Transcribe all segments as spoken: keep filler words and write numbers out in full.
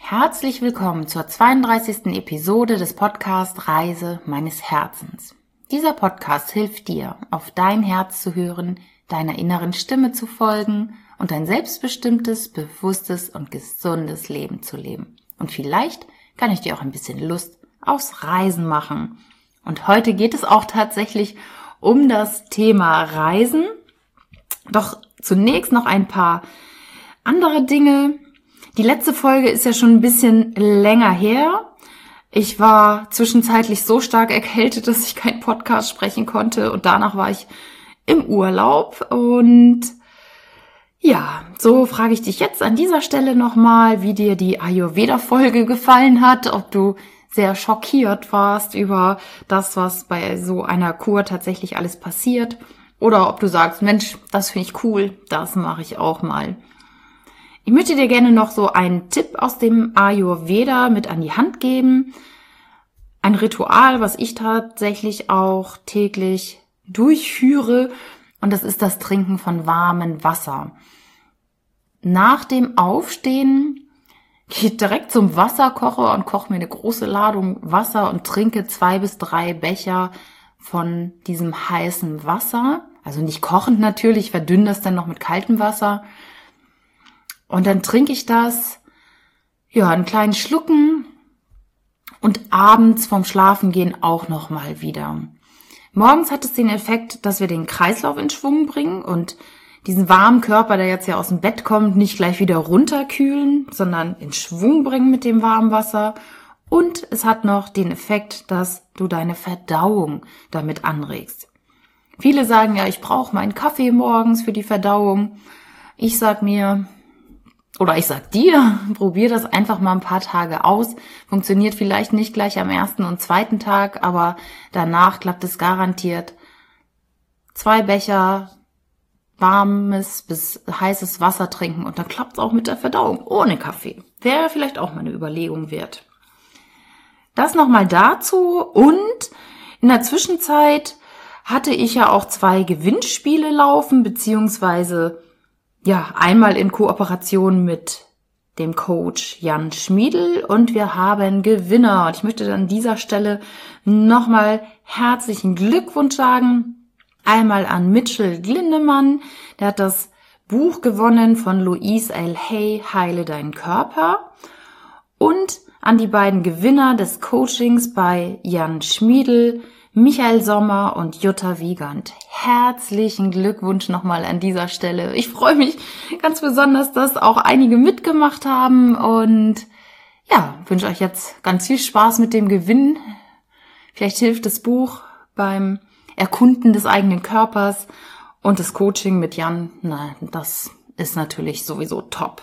Herzlich willkommen zur zweiunddreißigsten Episode des Podcasts Reise meines Herzens. Dieser Podcast hilft dir, auf dein Herz zu hören, deiner inneren Stimme zu folgen und ein selbstbestimmtes, bewusstes und gesundes Leben zu leben. Und vielleicht kann ich dir auch ein bisschen Lust aufs Reisen machen. Und heute geht es auch tatsächlich um das Thema Reisen. Doch zunächst noch ein paar andere Dinge. Die letzte Folge ist ja schon ein bisschen länger her. Ich war zwischenzeitlich so stark erkältet, dass ich keinen Podcast sprechen konnte und danach war ich im Urlaub. Und ja, so frage ich dich jetzt an dieser Stelle nochmal, wie dir die Ayurveda-Folge gefallen hat, ob du sehr schockiert warst über das, was bei so einer Kur tatsächlich alles passiert oder ob du sagst, Mensch, das finde ich cool, das mache ich auch mal. Ich möchte dir gerne noch so einen Tipp aus dem Ayurveda mit an die Hand geben. Ein Ritual, was ich tatsächlich auch täglich durchführe, und das ist das Trinken von warmem Wasser. Nach dem Aufstehen gehe ich direkt zum Wasserkocher und koche mir eine große Ladung Wasser und trinke zwei bis drei Becher von diesem heißen Wasser. Also nicht kochend natürlich, ich verdünne das dann noch mit kaltem Wasser. Und dann trinke ich das, ja, einen kleinen Schlucken und abends vorm Schlafengehen auch nochmal wieder. Morgens hat es den Effekt, dass wir den Kreislauf in Schwung bringen und diesen warmen Körper, der jetzt ja aus dem Bett kommt, nicht gleich wieder runterkühlen, sondern in Schwung bringen mit dem warmen Wasser. Und es hat noch den Effekt, dass du deine Verdauung damit anregst. Viele sagen ja, ich brauche meinen Kaffee morgens für die Verdauung. Ich sag mir... Oder ich sag dir, probier das einfach mal ein paar Tage aus. Funktioniert vielleicht nicht gleich am ersten und zweiten Tag, aber danach klappt es garantiert. Zwei Becher warmes bis heißes Wasser trinken und dann klappt es auch mit der Verdauung ohne Kaffee. Wäre vielleicht auch mal eine Überlegung wert. Das nochmal dazu, und in der Zwischenzeit hatte ich ja auch zwei Gewinnspiele laufen, beziehungsweise ja, einmal in Kooperation mit dem Coach Jan Schmiedl, und wir haben Gewinner. Und ich möchte an dieser Stelle nochmal herzlichen Glückwunsch sagen. Einmal an Mitchell Glindemann, der hat das Buch gewonnen von Louise L. Hay, Heile deinen Körper. Und an die beiden Gewinner des Coachings bei Jan Schmiedl, Michael Sommer und Jutta Wiegand. Herzlichen Glückwunsch nochmal an dieser Stelle. Ich freue mich ganz besonders, dass auch einige mitgemacht haben, und ja, wünsche euch jetzt ganz viel Spaß mit dem Gewinn. Vielleicht hilft das Buch beim Erkunden des eigenen Körpers, und das Coaching mit Jan, na, das ist natürlich sowieso top.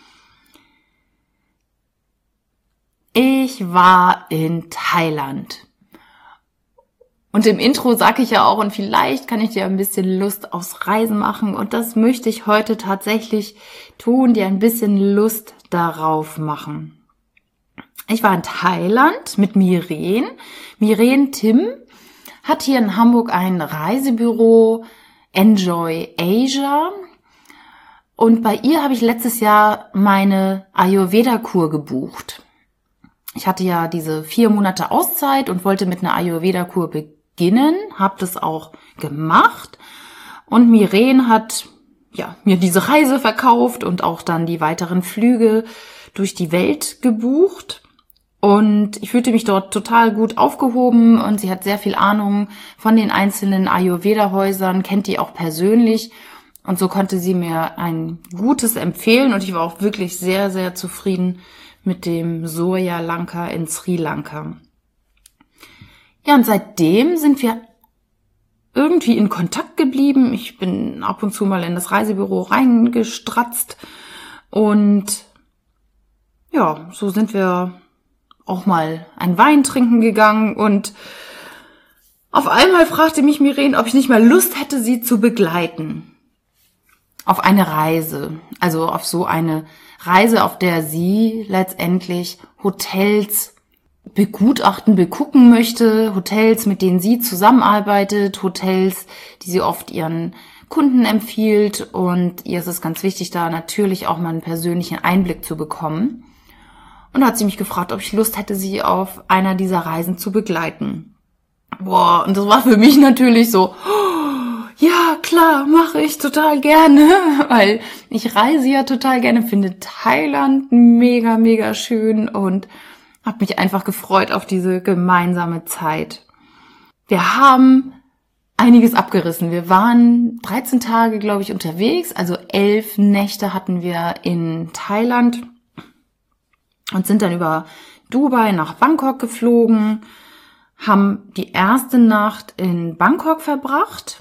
Ich war in Thailand. Und im Intro sage ich ja auch, und vielleicht kann ich dir ein bisschen Lust aufs Reisen machen. Und das möchte ich heute tatsächlich tun, dir ein bisschen Lust darauf machen. Ich war in Thailand mit Miren. Miren Tim hat hier in Hamburg ein Reisebüro, Enjoy Asia. Und bei ihr habe ich letztes Jahr meine Ayurveda-Kur gebucht. Ich hatte ja diese vier Monate Auszeit und wollte mit einer Ayurveda-Kur beginnen. beginnen, habe das auch gemacht, und Miren hat ja mir diese Reise verkauft und auch dann die weiteren Flüge durch die Welt gebucht, und ich fühlte mich dort total gut aufgehoben, und sie hat sehr viel Ahnung von den einzelnen Ayurveda-Häusern, kennt die auch persönlich, und so konnte sie mir ein gutes empfehlen, und ich war auch wirklich sehr, sehr zufrieden mit dem Surya Lanka in Sri Lanka. Ja, und seitdem sind wir irgendwie in Kontakt geblieben. Ich bin ab und zu mal in das Reisebüro reingestratzt, und ja, so sind wir auch mal einen Wein trinken gegangen, und auf einmal fragte mich Miren, ob ich nicht mal Lust hätte, sie zu begleiten auf eine Reise. Also auf so eine Reise, auf der sie letztendlich Hotels begutachten, begucken möchte, Hotels, mit denen sie zusammenarbeitet, Hotels, die sie oft ihren Kunden empfiehlt, und ihr ist es ganz wichtig, da natürlich auch mal einen persönlichen Einblick zu bekommen. Und da hat sie mich gefragt, ob ich Lust hätte, sie auf einer dieser Reisen zu begleiten. Boah, und das war für mich natürlich so, oh, ja klar, mache ich total gerne, weil ich reise ja total gerne, finde Thailand mega, mega schön und habe mich einfach gefreut auf diese gemeinsame Zeit. Wir haben einiges abgerissen. Wir waren dreizehn Tage, glaube ich, unterwegs, also elf Nächte hatten wir in Thailand und sind dann über Dubai nach Bangkok geflogen, haben die erste Nacht in Bangkok verbracht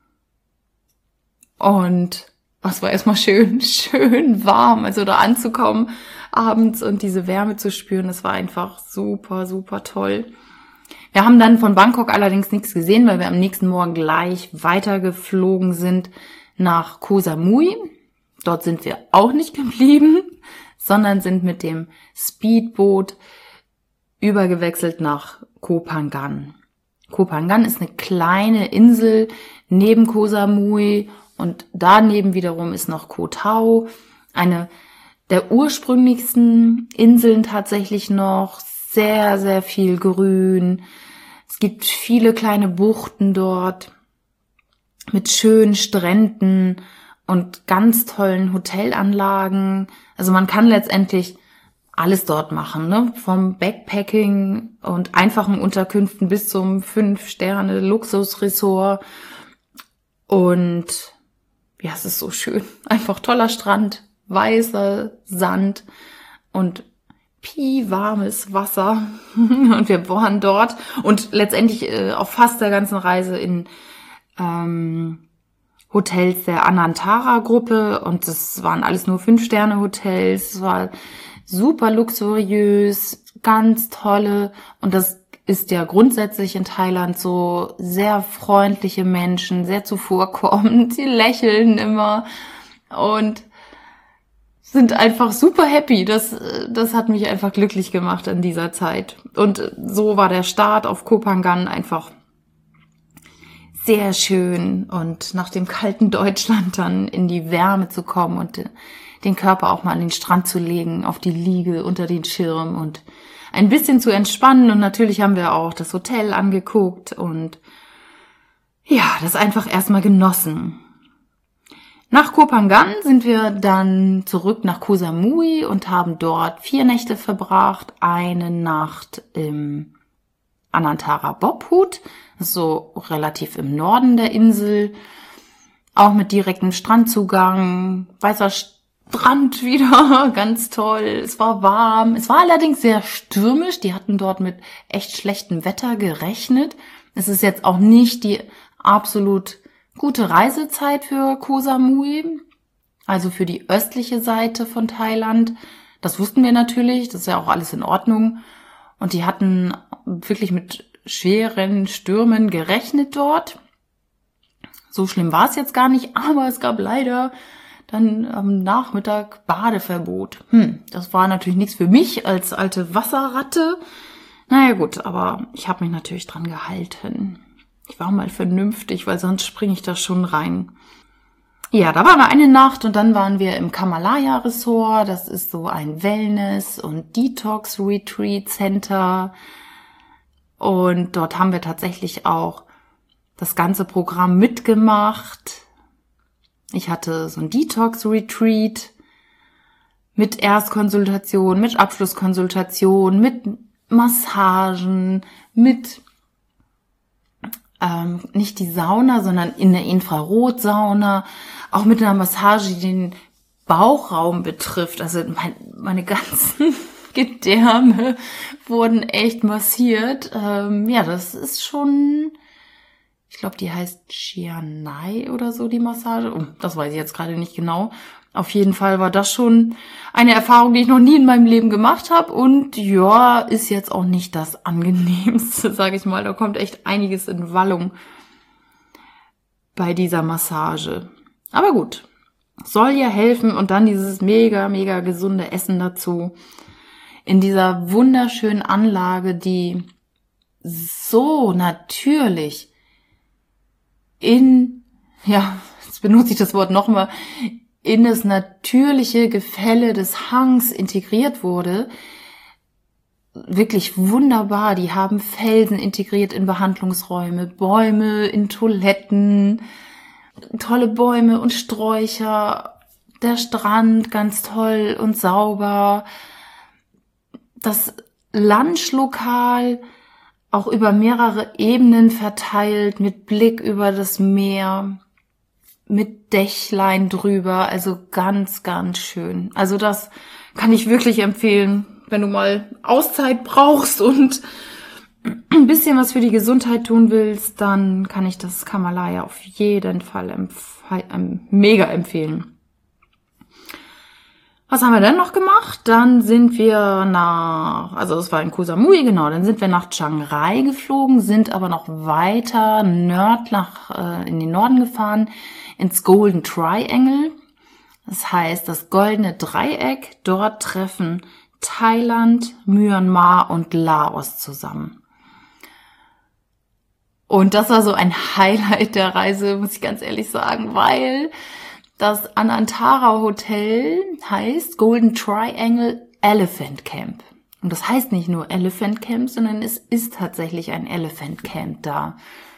und es war erstmal schön, schön warm, also da anzukommen abends und diese Wärme zu spüren, das war einfach super, super toll. Wir haben dann von Bangkok allerdings nichts gesehen, weil wir am nächsten Morgen gleich weitergeflogen sind nach Koh Samui. Dort sind wir auch nicht geblieben, sondern sind mit dem Speedboot übergewechselt nach Koh Phangan. Koh Phangan ist eine kleine Insel neben Koh Samui und daneben wiederum ist noch Koh Tao, eine der ursprünglichsten Inseln tatsächlich noch, sehr, sehr viel Grün. Es gibt viele kleine Buchten dort mit schönen Stränden und ganz tollen Hotelanlagen. Also man kann letztendlich alles dort machen, ne? Vom Backpacking und einfachen Unterkünften bis zum Fünf-Sterne-Luxusresort. Und ja, es ist so schön. Einfach toller Strand, weißer Sand und piwarmes Wasser. Und wir waren dort und letztendlich äh, auf fast der ganzen Reise in ähm, Hotels der Anantara-Gruppe. Und das waren alles nur Fünf-Sterne-Hotels. Es war super luxuriös, ganz tolle. Und das ist ja grundsätzlich in Thailand so, sehr freundliche Menschen, sehr zuvorkommend. Sie lächeln immer und sind einfach super happy. Das, das hat mich einfach glücklich gemacht in dieser Zeit. Und so war der Start auf Koh Phangan einfach sehr schön. Und nach dem kalten Deutschland dann in die Wärme zu kommen und den Körper auch mal an den Strand zu legen, auf die Liege, unter den Schirm und ein bisschen zu entspannen. Und natürlich haben wir auch das Hotel angeguckt und ja, das einfach erstmal genossen. Nach Koh Phangan sind wir dann zurück nach Koh Samui und haben dort vier Nächte verbracht. Eine Nacht im Anantara Bobhut, so relativ im Norden der Insel, auch mit direktem Strandzugang, weißer Strand wieder, ganz toll. Es war warm, es war allerdings sehr stürmisch. Die hatten dort mit echt schlechtem Wetter gerechnet. Es ist jetzt auch nicht die absolut gute Reisezeit für Koh Samui, also für die östliche Seite von Thailand. Das wussten wir natürlich, das ist ja auch alles in Ordnung. Und die hatten wirklich mit schweren Stürmen gerechnet dort. So schlimm war es jetzt gar nicht, aber es gab leider dann am Nachmittag Badeverbot. Hm, das war natürlich nichts für mich als alte Wasserratte. Naja gut, aber ich habe mich natürlich dran gehalten. Ich war mal vernünftig, weil sonst springe ich da schon rein. Ja, da waren wir eine Nacht und dann waren wir im Kamalaya Resort. Das ist so ein Wellness- und Detox-Retreat-Center. Und dort haben wir tatsächlich auch das ganze Programm mitgemacht. Ich hatte so ein Detox-Retreat mit Erstkonsultation, mit Abschlusskonsultation, mit Massagen, mit ähm, nicht die Sauna, sondern in der Infrarotsauna, auch mit einer Massage, die den Bauchraum betrifft. Also mein, meine ganzen Gedärme wurden echt massiert. Ähm, ja, das ist schon, ich glaube, die heißt Chianai oder so, die Massage. Oh, das weiß ich jetzt gerade nicht genau. Auf jeden Fall war das schon eine Erfahrung, die ich noch nie in meinem Leben gemacht habe. Und ja, ist jetzt auch nicht das Angenehmste, sage ich mal. Da kommt echt einiges in Wallung bei dieser Massage. Aber gut, soll ja helfen. Und dann dieses mega, mega gesunde Essen dazu. In dieser wunderschönen Anlage, die so natürlich in, ja, jetzt benutze ich das Wort nochmal, in das natürliche Gefälle des Hangs integriert wurde. wirklich wunderbar. Die haben Felsen integriert in Behandlungsräume, Bäume in Toiletten, tolle Bäume und Sträucher, der Strand ganz toll und sauber. Das Lunchlokal auch über mehrere Ebenen verteilt, mit Blick über das Meer, mit Dächlein drüber, also ganz, ganz schön. Also das kann ich wirklich empfehlen, wenn du mal Auszeit brauchst und ein bisschen was für die Gesundheit tun willst, dann kann ich das Kamalaya auf jeden Fall empf- ähm, mega empfehlen. Was haben wir denn noch gemacht? Dann sind wir nach, also das war in Koh Samui, genau, dann sind wir nach Chiang Rai geflogen, sind aber noch weiter nord nach, äh, in den Norden gefahren, ins Golden Triangle. Das heißt, das goldene Dreieck, dort treffen Thailand, Myanmar und Laos zusammen. Und das war so ein Highlight der Reise, muss ich ganz ehrlich sagen, weil das Anantara Hotel heißt Golden Triangle Elephant Camp. Und das heißt nicht nur Elephant Camp, sondern es ist tatsächlich ein Elephant Camp da.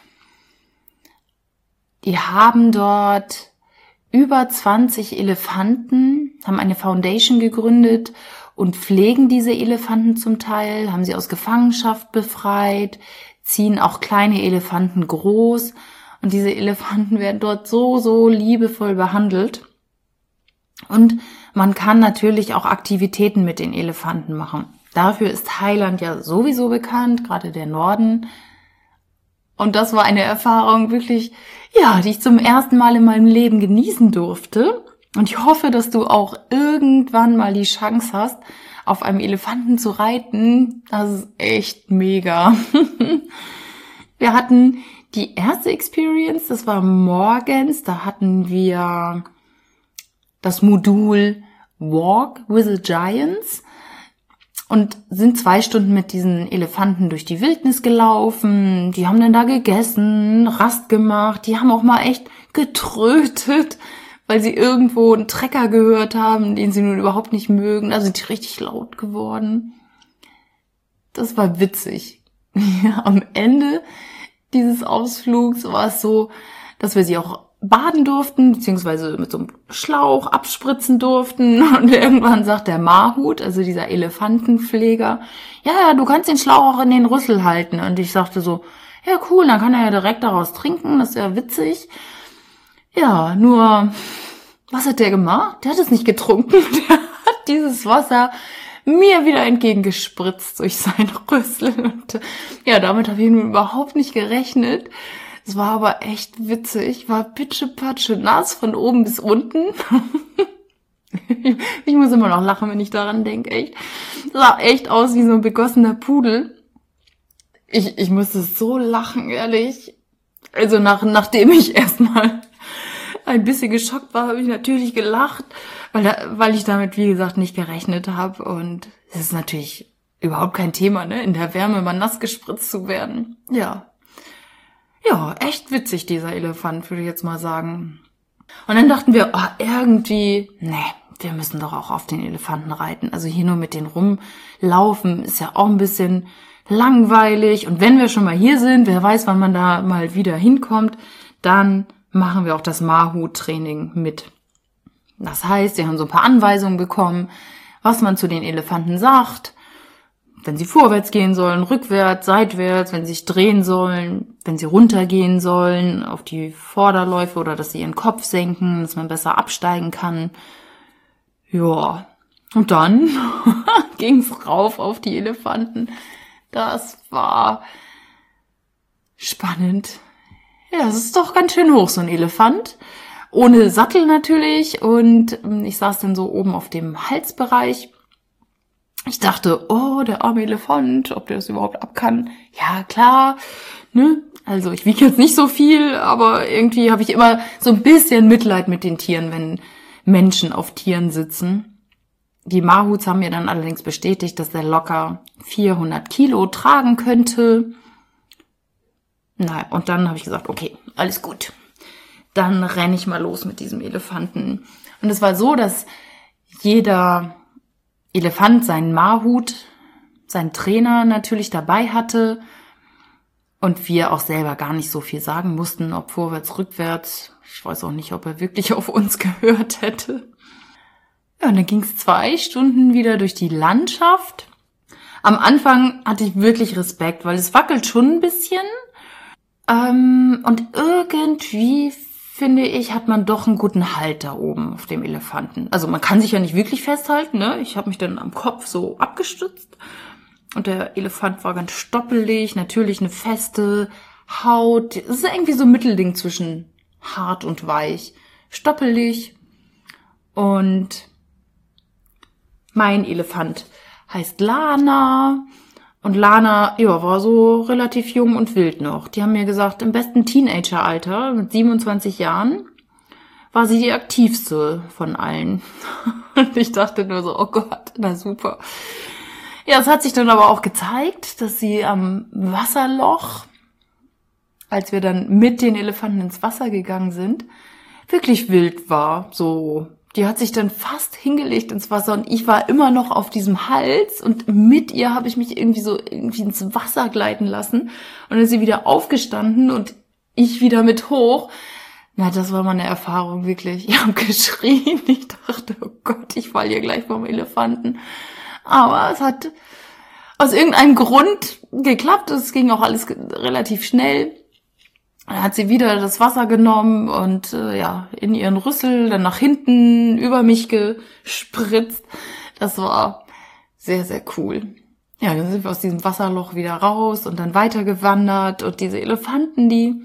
Die haben dort über zwanzig Elefanten, haben eine Foundation gegründet und pflegen diese Elefanten zum Teil, haben sie aus Gefangenschaft befreit, ziehen auch kleine Elefanten groß. Und diese Elefanten werden dort so, so liebevoll behandelt. Und man kann natürlich auch Aktivitäten mit den Elefanten machen. Dafür ist Thailand ja sowieso bekannt, gerade der Norden. Und das war eine Erfahrung wirklich, ja, die ich zum ersten Mal in meinem Leben genießen durfte. Und ich hoffe, dass du auch irgendwann mal die Chance hast, auf einem Elefanten zu reiten. Das ist echt mega. Wir hatten die erste Experience, das war morgens, da hatten wir das Modul Walk with the Giants und sind zwei Stunden mit diesen Elefanten durch die Wildnis gelaufen. Die haben dann da gegessen, Rast gemacht, die haben auch mal echt getrötet, weil sie irgendwo einen Trecker gehört haben, den sie nun überhaupt nicht mögen. Da sind die richtig laut geworden. Das war witzig. Ja, am Ende dieses Ausflugs war es so, dass wir sie auch baden durften, beziehungsweise mit so einem Schlauch abspritzen durften. Und irgendwann sagt der Mahut, also dieser Elefantenpfleger, ja, ja, du kannst den Schlauch auch in den Rüssel halten. Und ich sagte so, ja cool, dann kann er ja direkt daraus trinken, das ist ja witzig. Ja, nur, was hat der gemacht? Der hat es nicht getrunken. Der hat dieses Wasser mir wieder entgegengespritzt durch seinen Rüssel. Und ja, damit habe ich nun überhaupt nicht gerechnet. Es war aber echt witzig. War pitschepatsche nass von oben bis unten. Ich muss immer noch lachen, wenn ich daran denke, echt. Das sah echt aus wie so ein begossener Pudel. Ich, ich musste so lachen, ehrlich. Also nach, nachdem ich erstmal ein bisschen geschockt war, habe ich natürlich gelacht, weil, da, weil ich damit, wie gesagt, nicht gerechnet habe. Und es ist natürlich überhaupt kein Thema, ne, in der Wärme mal nass gespritzt zu werden. Ja, ja, echt witzig, dieser Elefant, würde ich jetzt mal sagen. Und dann dachten wir, oh, irgendwie, nee, wir müssen doch auch auf den Elefanten reiten. Also hier nur mit denen rumlaufen ist ja auch ein bisschen langweilig. Und wenn wir schon mal hier sind, wer weiß, wann man da mal wieder hinkommt, dann machen wir auch das Mahut-Training mit. Das heißt, wir haben so ein paar Anweisungen bekommen, was man zu den Elefanten sagt, wenn sie vorwärts gehen sollen, rückwärts, seitwärts, wenn sie sich drehen sollen, wenn sie runtergehen sollen auf die Vorderläufe oder dass sie ihren Kopf senken, dass man besser absteigen kann. Ja, und dann ging's rauf auf die Elefanten. Das war spannend. Ja, es ist doch ganz schön hoch, so ein Elefant. Ohne Sattel natürlich. Und ich saß dann so oben auf dem Halsbereich. Ich dachte, oh, der arme Elefant, ob der das überhaupt ab kann. Ja, klar, ne? Also ich wiege jetzt nicht so viel, aber irgendwie habe ich immer so ein bisschen Mitleid mit den Tieren, wenn Menschen auf Tieren sitzen. Die Mahuts haben mir dann allerdings bestätigt, dass der locker vierhundert Kilo tragen könnte. Na, und dann habe ich gesagt, okay, alles gut. Dann renne ich mal los mit diesem Elefanten. Und es war so, dass jeder Elefant seinen Mahut seinen Trainer natürlich dabei hatte und wir auch selber gar nicht so viel sagen mussten, ob vorwärts, rückwärts. Ich weiß auch nicht, ob er wirklich auf uns gehört hätte. Ja, und dann ging es zwei Stunden wieder durch die Landschaft. Am Anfang hatte ich wirklich Respekt, weil es wackelt schon ein bisschen. Ähm, und irgendwie, finde ich, hat man doch einen guten Halt da oben auf dem Elefanten. Also man kann sich ja nicht wirklich festhalten, ne? Ich habe mich dann am Kopf so abgestützt. Und der Elefant war ganz stoppelig, natürlich eine feste Haut. Es ist irgendwie so ein Mittelding zwischen hart und weich. Stoppelig. Und mein Elefant heißt Lana. Und Lana, ja, war so relativ jung und wild noch. Die haben mir gesagt, im besten Teenageralter, mit siebenundzwanzig Jahren, war sie die aktivste von allen. Und ich dachte nur so, oh Gott, na super. Ja, es hat sich dann aber auch gezeigt, dass sie am Wasserloch, als wir dann mit den Elefanten ins Wasser gegangen sind, wirklich wild war. So, die hat sich dann fast hingelegt ins Wasser und ich war immer noch auf diesem Hals und mit ihr habe ich mich irgendwie so irgendwie ins Wasser gleiten lassen und dann ist sie wieder aufgestanden und ich wieder mit hoch. Na, das war mal eine Erfahrung, wirklich. Ich habe geschrien. Ich dachte, oh Gott, ich falle hier gleich vom Elefanten. Aber es hat aus irgendeinem Grund geklappt. Es ging auch alles relativ schnell. Dann hat sie wieder das Wasser genommen und äh, ja in ihren Rüssel dann nach hinten über mich gespritzt. Das war sehr, sehr cool. Ja, dann sind wir aus diesem Wasserloch wieder raus und dann weitergewandert. Und diese Elefanten, die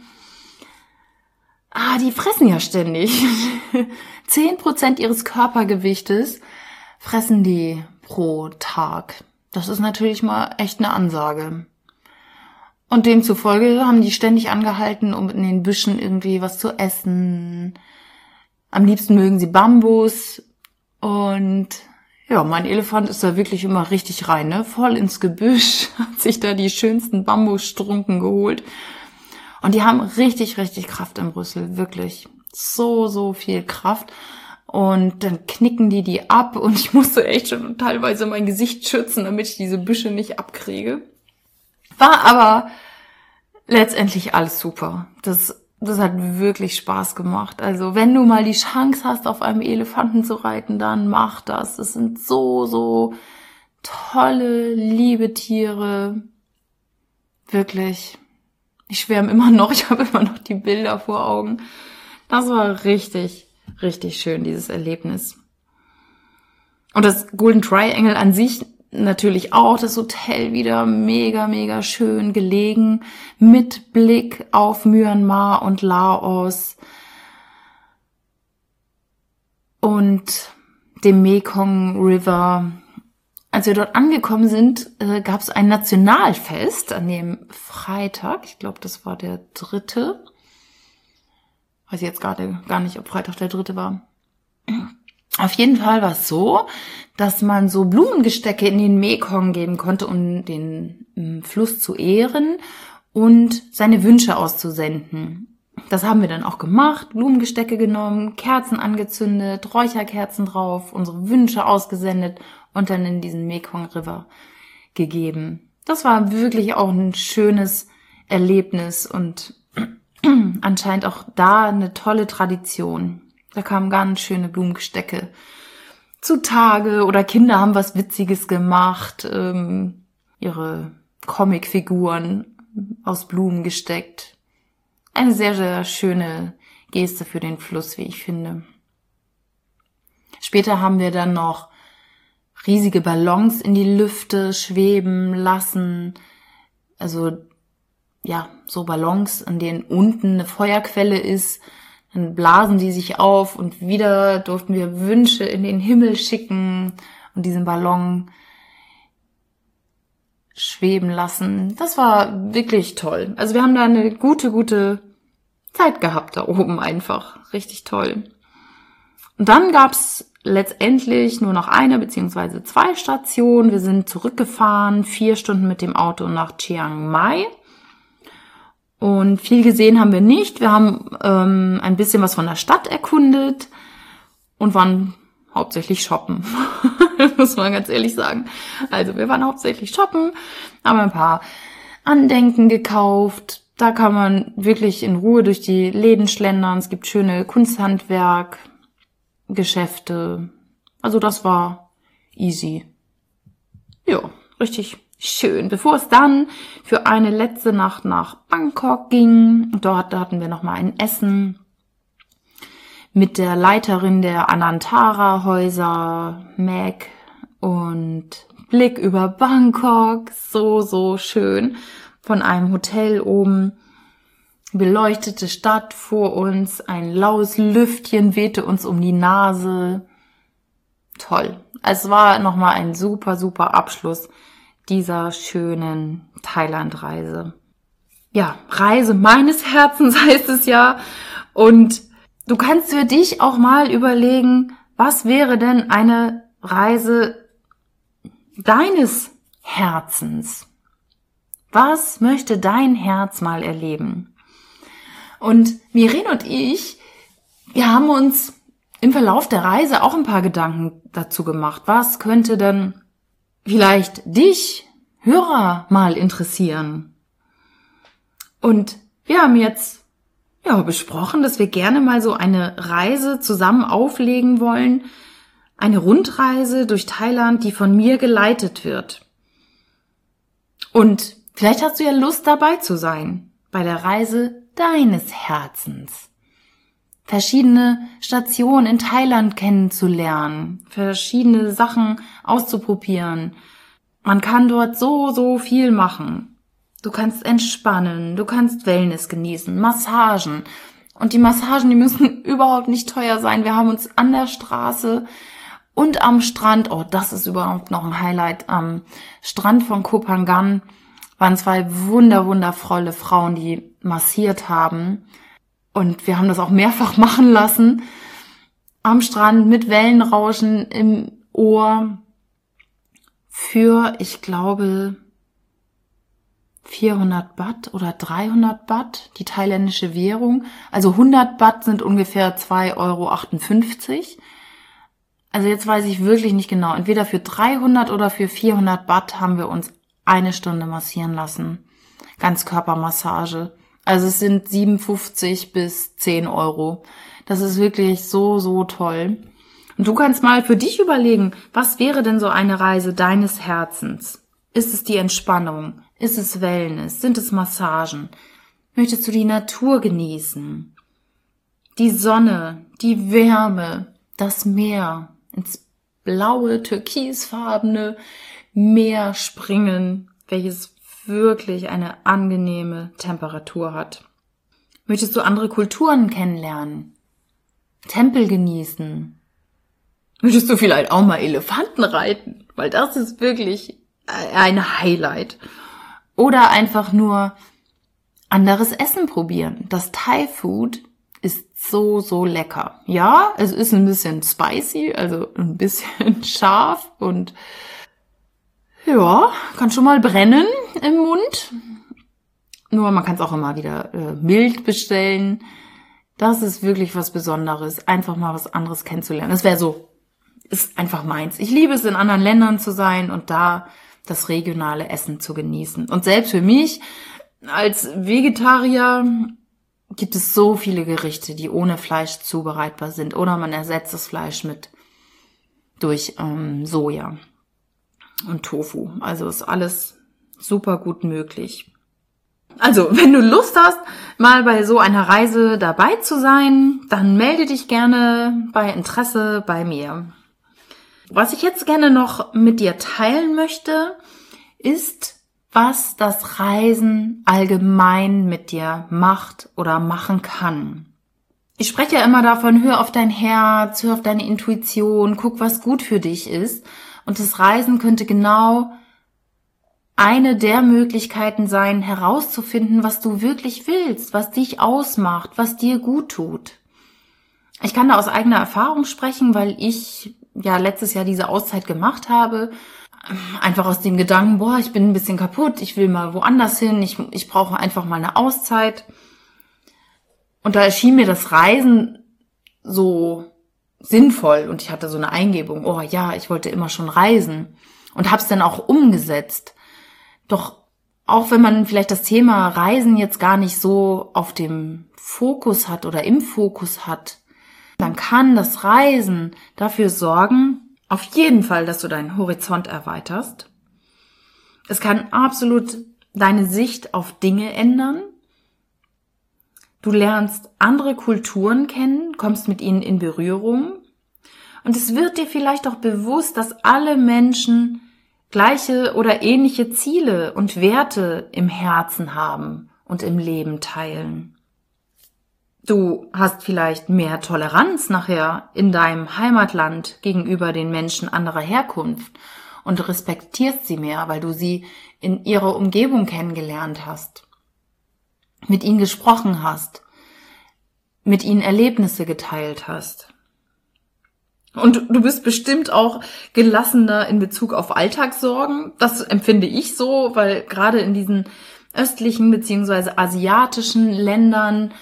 ah, die fressen ja ständig. Zehn Prozent ihres Körpergewichtes fressen die pro Tag. Das ist natürlich mal echt eine Ansage. Und demzufolge haben die ständig angehalten, um in den Büschen irgendwie was zu essen. Am liebsten mögen sie Bambus. Und ja, mein Elefant ist da wirklich immer richtig rein, ne? Voll ins Gebüsch, hat sich da die schönsten Bambusstrunken geholt. Und die haben richtig, richtig Kraft im Rüssel, wirklich. So, so viel Kraft. Und dann knicken die die ab und ich musste echt schon teilweise mein Gesicht schützen, damit ich diese Büsche nicht abkriege. War aber letztendlich alles super. Das, das hat wirklich Spaß gemacht. Also wenn du mal die Chance hast, auf einem Elefanten zu reiten, dann mach das. Das sind so, so tolle, liebe Tiere. Wirklich. Ich schwärme immer noch, ich habe immer noch die Bilder vor Augen. Das war richtig, richtig schön, dieses Erlebnis. Und das Golden Triangle an sich natürlich auch, das Hotel wieder mega, mega schön gelegen, mit Blick auf Myanmar und Laos und dem Mekong River. Als wir dort angekommen sind, äh, gab es ein Nationalfest an dem Freitag. Ich glaube, das war der dritte. Weiß ich jetzt gerade gar nicht, ob Freitag der dritte war. Auf jeden Fall war es so, dass man so Blumengestecke in den Mekong geben konnte, um den ähm, Fluss zu ehren und seine Wünsche auszusenden. Das haben wir dann auch gemacht, Blumengestecke genommen, Kerzen angezündet, Räucherkerzen drauf, unsere Wünsche ausgesendet und dann in diesen Mekong River gegeben. Das war wirklich auch ein schönes Erlebnis und anscheinend auch da eine tolle Tradition. Da kamen ganz schöne Blumengestecke zutage oder Kinder haben was Witziges gemacht, ähm, ihre Comicfiguren aus Blumen gesteckt. Eine sehr, sehr schöne Geste für den Fluss, wie ich finde. Später haben wir dann noch riesige Ballons in die Lüfte schweben lassen. Also, ja, so Ballons, an denen unten eine Feuerquelle ist. Dann blasen die sich auf und wieder durften wir Wünsche in den Himmel schicken und diesen Ballon schweben lassen. Das war wirklich toll. Also wir haben da eine gute, gute Zeit gehabt da oben einfach. Richtig toll. Und dann gab's letztendlich nur noch eine beziehungsweise zwei Stationen. Wir sind zurückgefahren, vier Stunden mit dem Auto nach Chiang Mai. Und viel gesehen haben wir nicht. Wir haben ähm, ein bisschen was von der Stadt erkundet und waren hauptsächlich shoppen. muss man ganz ehrlich sagen. Also wir waren hauptsächlich shoppen, haben ein paar Andenken gekauft. Da kann man wirklich in Ruhe durch die Läden schlendern. Es gibt schöne Kunsthandwerk, Geschäfte. Also das war easy. Ja, richtig schön. Bevor es dann für eine letzte Nacht nach Bangkok ging, dort hatten wir nochmal ein Essen mit der Leiterin der Anantara-Häuser, Meg, und Blick über Bangkok, so, so schön, von einem Hotel oben, beleuchtete Stadt vor uns, ein laues Lüftchen wehte uns um die Nase. Toll. Es war nochmal ein super, super Abschluss dieser schönen Thailand-Reise. Ja, Reise meines Herzens heißt es ja. Und du kannst für dich auch mal überlegen, was wäre denn eine Reise deines Herzens? Was möchte dein Herz mal erleben? Und Miren und ich, wir haben uns im Verlauf der Reise auch ein paar Gedanken dazu gemacht. Was könnte denn vielleicht dich, Hörer, mal interessieren? Und wir haben jetzt ja besprochen, dass wir gerne mal so eine Reise zusammen auflegen wollen. Eine Rundreise durch Thailand, die von mir geleitet wird. Und vielleicht hast du ja Lust, dabei zu sein, bei der Reise deines Herzens. Verschiedene Stationen in Thailand kennenzulernen, verschiedene Sachen auszuprobieren. Man kann dort so, so viel machen. Du kannst entspannen, du kannst Wellness genießen, Massagen. Und die Massagen, die müssen überhaupt nicht teuer sein. Wir haben uns an der Straße und am Strand, oh, das ist überhaupt noch ein Highlight, am Strand von Koh Phangan waren zwei wunder, wundervolle Frauen, die massiert haben. Und wir haben das auch mehrfach machen lassen. Am Strand mit Wellenrauschen im Ohr für, ich glaube, vierhundert Baht oder dreihundert Baht, die thailändische Währung. Also hundert Baht sind ungefähr zwei Euro achtundfünfzig. Also jetzt weiß ich wirklich nicht genau. Entweder für dreihundert oder für vierhundert Baht haben wir uns eine Stunde massieren lassen. Ganzkörpermassage. Also es sind siebenundfünfzig bis zehn Euro. Das ist wirklich so, so toll. Und du kannst mal für dich überlegen, was wäre denn so eine Reise deines Herzens? Ist es die Entspannung? Ist es Wellness? Sind es Massagen? Möchtest du die Natur genießen? Die Sonne, die Wärme, das Meer, ins blaue, türkisfarbene Meer springen, welches wirklich eine angenehme Temperatur hat. Möchtest du andere Kulturen kennenlernen? Tempel genießen? Möchtest du vielleicht auch mal Elefanten reiten? Weil das ist wirklich ein Highlight. Oder einfach nur anderes Essen probieren. Das Thai-Food ist so, so lecker. Ja, es ist ein bisschen spicy, also ein bisschen scharf und ja, kann schon mal brennen im Mund. Nur man kann es auch immer wieder äh, mild bestellen. Das ist wirklich was Besonderes, einfach mal was anderes kennenzulernen. Das wäre so, ist einfach meins. Ich liebe es, in anderen Ländern zu sein und da das regionale Essen zu genießen. Und selbst für mich als Vegetarier gibt es so viele Gerichte, die ohne Fleisch zubereitbar sind. Oder man ersetzt das Fleisch mit durch ähm, Soja und Tofu. Also ist alles super gut möglich. Also, wenn du Lust hast, mal bei so einer Reise dabei zu sein, dann melde dich gerne bei Interesse bei mir. Was ich jetzt gerne noch mit dir teilen möchte, ist, was das Reisen allgemein mit dir macht oder machen kann. Ich spreche ja immer davon, hör auf dein Herz, hör auf deine Intuition, guck, was gut für dich ist. Und das Reisen könnte genau eine der Möglichkeiten sein, herauszufinden, was du wirklich willst, was dich ausmacht, was dir gut tut. Ich kann da aus eigener Erfahrung sprechen, weil ich ja letztes Jahr diese Auszeit gemacht habe. Einfach aus dem Gedanken, boah, ich bin ein bisschen kaputt, ich will mal woanders hin, ich, ich brauche einfach mal eine Auszeit. Und da erschien mir das Reisen so sinnvoll und ich hatte so eine Eingebung, oh ja, ich wollte immer schon reisen und habe es dann auch umgesetzt. Doch auch wenn man vielleicht das Thema Reisen jetzt gar nicht so auf dem Fokus hat oder im Fokus hat, dann kann das Reisen dafür sorgen, auf jeden Fall, dass du deinen Horizont erweiterst. Es kann absolut deine Sicht auf Dinge ändern. Du lernst andere Kulturen kennen, kommst mit ihnen in Berührung und es wird dir vielleicht auch bewusst, dass alle Menschen gleiche oder ähnliche Ziele und Werte im Herzen haben und im Leben teilen. Du hast vielleicht mehr Toleranz nachher in deinem Heimatland gegenüber den Menschen anderer Herkunft und respektierst sie mehr, weil du sie in ihrer Umgebung kennengelernt hast, mit ihnen gesprochen hast, mit ihnen Erlebnisse geteilt hast. Und du bist bestimmt auch gelassener in Bezug auf Alltagssorgen. Das empfinde ich so, weil gerade in diesen östlichen bzw. asiatischen Ländern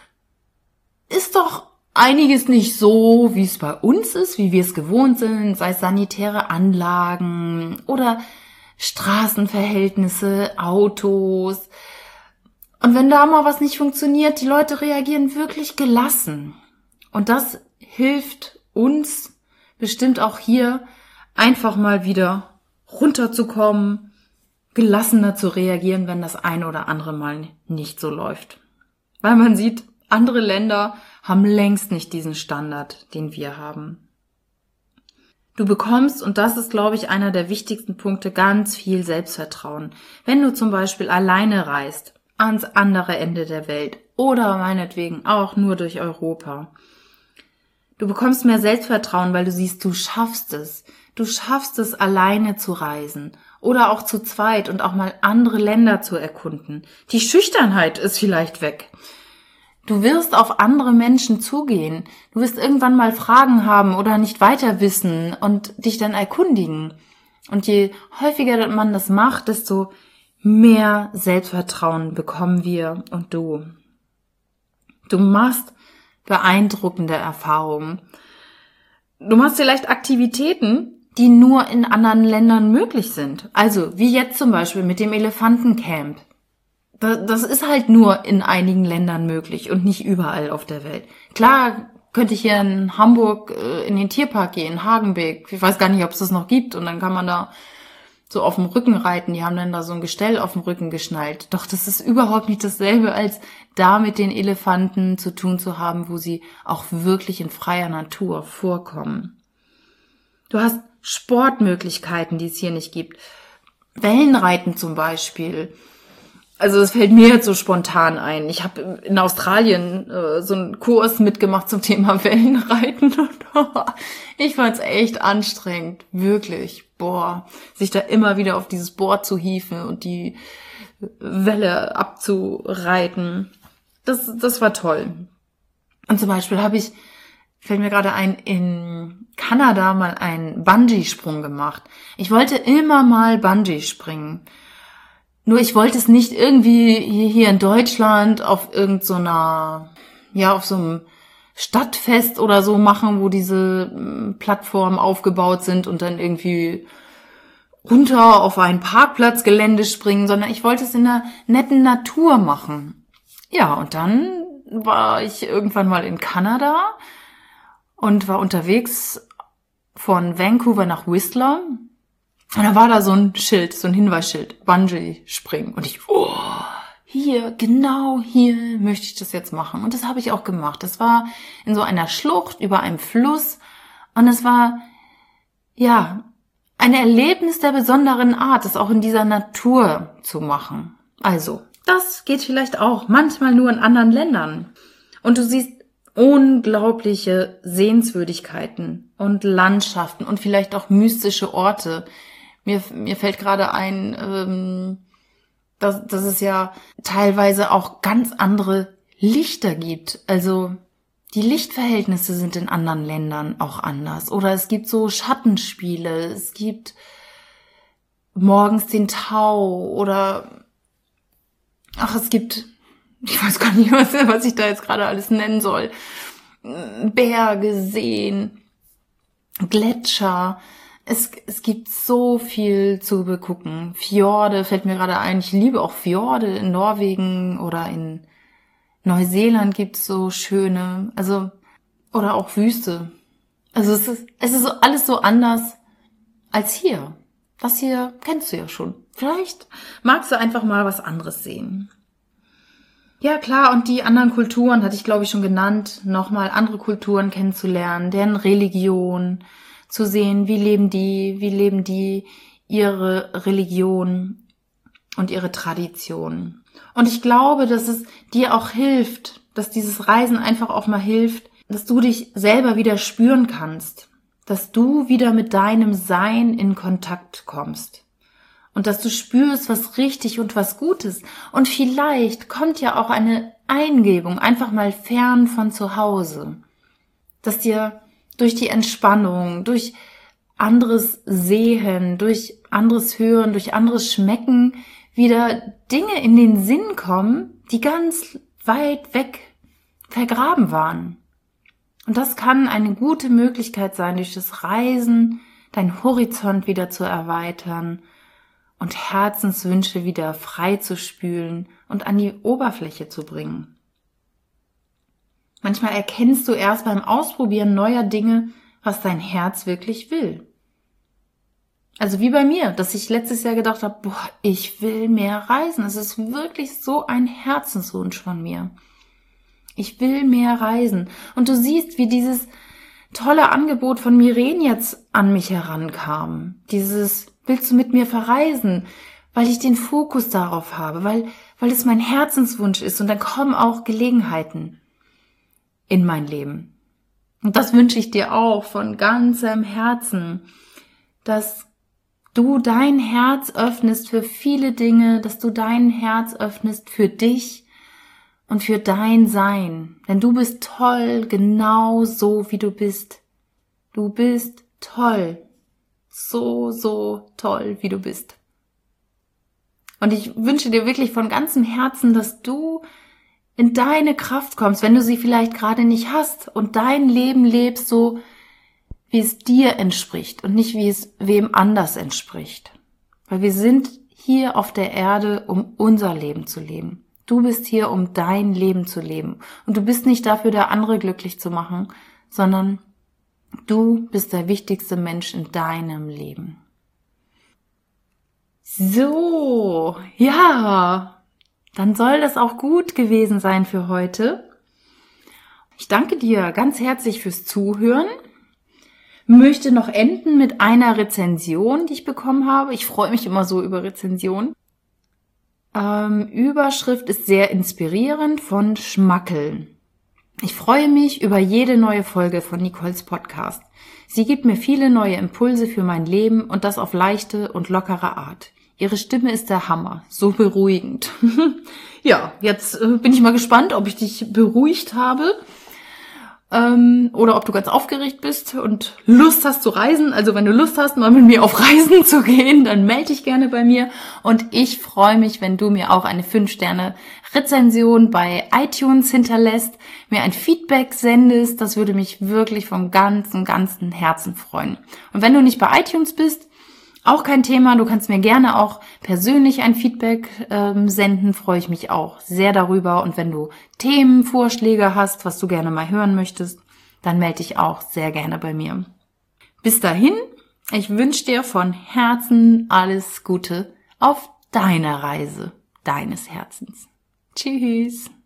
ist doch einiges nicht so, wie es bei uns ist, wie wir es gewohnt sind, sei es sanitäre Anlagen oder Straßenverhältnisse, Autos. Und wenn da mal was nicht funktioniert, die Leute reagieren wirklich gelassen. Und das hilft uns bestimmt auch hier einfach mal wieder runterzukommen, gelassener zu reagieren, wenn das ein oder andere Mal nicht so läuft. Weil man sieht, andere Länder haben längst nicht diesen Standard, den wir haben. Du bekommst, und das ist, glaube ich, einer der wichtigsten Punkte, ganz viel Selbstvertrauen. Wenn du zum Beispiel alleine reist, ans andere Ende der Welt oder meinetwegen auch nur durch Europa. Du bekommst mehr Selbstvertrauen, weil du siehst, du schaffst es. Du schaffst es, alleine zu reisen oder auch zu zweit und auch mal andere Länder zu erkunden. Die Schüchternheit ist vielleicht weg. Du wirst auf andere Menschen zugehen. Du wirst irgendwann mal Fragen haben oder nicht weiter wissen und dich dann erkundigen. Und je häufiger man das macht, desto mehr Selbstvertrauen bekommen wir und du. Du machst beeindruckende Erfahrungen. Du machst vielleicht Aktivitäten, die nur in anderen Ländern möglich sind. Also wie jetzt zum Beispiel mit dem Elefantencamp. Das ist halt nur in einigen Ländern möglich und nicht überall auf der Welt. Klar könnte ich hier in Hamburg in den Tierpark gehen, Hagenbeek. Ich weiß gar nicht, ob es das noch gibt. Und dann kann man da so auf dem Rücken reiten. Die haben dann da so ein Gestell auf dem Rücken geschnallt. Doch das ist überhaupt nicht dasselbe, als da mit den Elefanten zu tun zu haben, wo sie auch wirklich in freier Natur vorkommen. Du hast Sportmöglichkeiten, die es hier nicht gibt. Wellenreiten zum Beispiel. Also das fällt mir jetzt so spontan ein. Ich habe in Australien äh, so einen Kurs mitgemacht zum Thema Wellenreiten. Ich fand's echt anstrengend, wirklich. Boah, sich da immer wieder auf dieses Board zu hieven und die Welle abzureiten. Das, das war toll. Und zum Beispiel habe ich, fällt mir gerade ein, in Kanada mal einen Bungee-Sprung gemacht. Ich wollte immer mal Bungee springen. Nur ich wollte es nicht irgendwie hier in Deutschland auf irgend so einer, ja, auf so einem Stadtfest oder so machen, wo diese Plattformen aufgebaut sind und dann irgendwie runter auf ein Parkplatzgelände springen, sondern ich wollte es in einer netten Natur machen. Ja, und dann war ich irgendwann mal in Kanada und war unterwegs von Vancouver nach Whistler. Und da war da so ein Schild, so ein Hinweisschild, Bungee-Springen. Und ich, oh, hier, genau hier möchte ich das jetzt machen. Und das habe ich auch gemacht. Das war in so einer Schlucht über einem Fluss. Und es war, ja, ein Erlebnis der besonderen Art, das auch in dieser Natur zu machen. Also, das geht vielleicht auch manchmal nur in anderen Ländern. Und du siehst unglaubliche Sehenswürdigkeiten und Landschaften und vielleicht auch mystische Orte. Mir, mir fällt gerade ein, ähm, dass, dass es ja teilweise auch ganz andere Lichter gibt. Also die Lichtverhältnisse sind in anderen Ländern auch anders. Oder es gibt so Schattenspiele, es gibt morgens den Tau oder ach, es gibt, ich weiß gar nicht, was, was ich da jetzt gerade alles nennen soll. Berge, Seen, Gletscher. Es, es gibt so viel zu begucken. Fjorde fällt mir gerade ein. Ich liebe auch Fjorde in Norwegen oder in Neuseeland gibt's so schöne, also, oder auch Wüste. Also es ist, es ist so alles so anders als hier. Das hier kennst du ja schon. Vielleicht magst du einfach mal was anderes sehen. Ja klar, und die anderen Kulturen hatte ich glaube ich schon genannt, nochmal andere Kulturen kennenzulernen, deren Religion, zu sehen, wie leben die, wie leben die ihre Religion und ihre Tradition. Und ich glaube, dass es dir auch hilft, dass dieses Reisen einfach auch mal hilft, dass du dich selber wieder spüren kannst, dass du wieder mit deinem Sein in Kontakt kommst und dass du spürst, was richtig und was gut ist. Und vielleicht kommt ja auch eine Eingebung, einfach mal fern von zu Hause, dass dir durch die Entspannung, durch anderes Sehen, durch anderes Hören, durch anderes Schmecken wieder Dinge in den Sinn kommen, die ganz weit weg vergraben waren. Und das kann eine gute Möglichkeit sein, durch das Reisen deinen Horizont wieder zu erweitern und Herzenswünsche wieder frei zu spülen und an die Oberfläche zu bringen. Manchmal erkennst du erst beim Ausprobieren neuer Dinge, was dein Herz wirklich will. Also wie bei mir, dass ich letztes Jahr gedacht habe, boah, ich will mehr reisen. Es ist wirklich so ein Herzenswunsch von mir. Ich will mehr reisen. Und du siehst, wie dieses tolle Angebot von Miren jetzt an mich herankam. Dieses, willst du mit mir verreisen? Weil ich den Fokus darauf habe, weil, weil es mein Herzenswunsch ist. Und dann kommen auch Gelegenheiten in mein Leben. Und das wünsche ich dir auch von ganzem Herzen, dass du dein Herz öffnest für viele Dinge, dass du dein Herz öffnest für dich und für dein Sein. Denn du bist toll, genau so wie du bist. Du bist toll. So, so toll, wie du bist. Und ich wünsche dir wirklich von ganzem Herzen, dass du in deine Kraft kommst, wenn du sie vielleicht gerade nicht hast und dein Leben lebst so, wie es dir entspricht und nicht wie es wem anders entspricht. Weil wir sind hier auf der Erde, um unser Leben zu leben. Du bist hier, um dein Leben zu leben. Und du bist nicht dafür, da andere glücklich zu machen, sondern du bist der wichtigste Mensch in deinem Leben. So, ja, dann soll das auch gut gewesen sein für heute. Ich danke dir ganz herzlich fürs Zuhören. Möchte noch enden mit einer Rezension, die ich bekommen habe. Ich freue mich immer so über Rezensionen. Ähm, Überschrift ist sehr inspirierend von Schmackeln. Ich freue mich über jede neue Folge von Nicoles Podcast. Sie gibt mir viele neue Impulse für mein Leben und das auf leichte und lockere Art. Ihre Stimme ist der Hammer, so beruhigend. Ja, jetzt äh, bin ich mal gespannt, ob ich dich beruhigt habe ähm, oder ob du ganz aufgeregt bist und Lust hast zu reisen. Also wenn du Lust hast, mal mit mir auf Reisen zu gehen, dann melde dich gerne bei mir. Und ich freue mich, wenn du mir auch eine fünf Sterne Rezension bei iTunes hinterlässt, mir ein Feedback sendest. Das würde mich wirklich vom ganzen, ganzen Herzen freuen. Und wenn du nicht bei iTunes bist, auch kein Thema, du kannst mir gerne auch persönlich ein Feedback ähm, senden, freue ich mich auch sehr darüber. Und wenn du Themenvorschläge hast, was du gerne mal hören möchtest, dann melde dich auch sehr gerne bei mir. Bis dahin, ich wünsche dir von Herzen alles Gute auf deiner Reise deines Herzens. Tschüss!